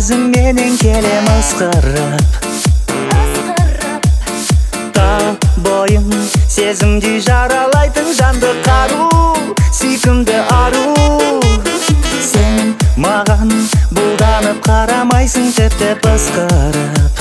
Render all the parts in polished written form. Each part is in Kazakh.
көзің менен келем ысқырып. Тал бойың сезімдей жаралайтын жанды қару, сүйкімді ару. Сен маған бұлданып қарамайсың, тіпті пысқырып.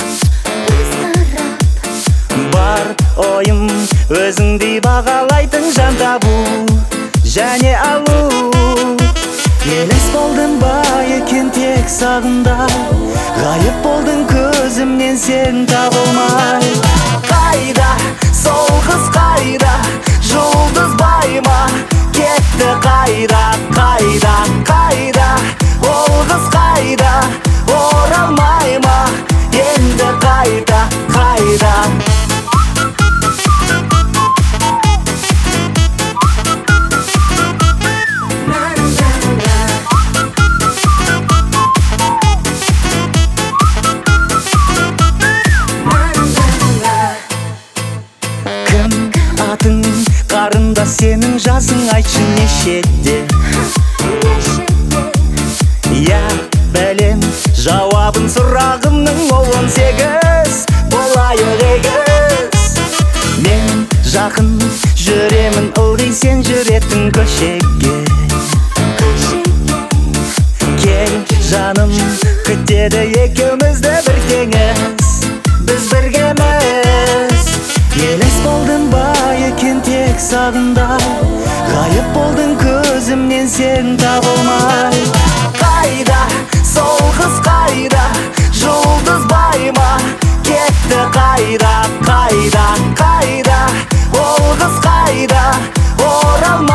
Бар ойым өзіңдей бағалайтын жан табу және алу. Елес болдың ба екен тек сағында, ғайып болдың көзімнен сен табылмай. Қайда сол қыз, қайда жұлдыз байма, кетті қайда, қайда, қайда ол қыз, қайда оралмай ма енді қайда, қайда. Атың қарында сенің жасың, айтшы нешеде? Я бәлем жауабын сұрағымның, ол 18 болайық егіз. Мен жақын жүремін ылғи, сен жүретін көшеге. Кел жаным, күтеді екеумізді бір теңіз, біз біргеміз. Елес болдың ба екен тек сағында, ғайып болдың көзімнен сен табылмай. Қайда сол қыз, қайда жұлдыз байма, кетті қайда, қайда, қайда ол қыз, қайда оралмай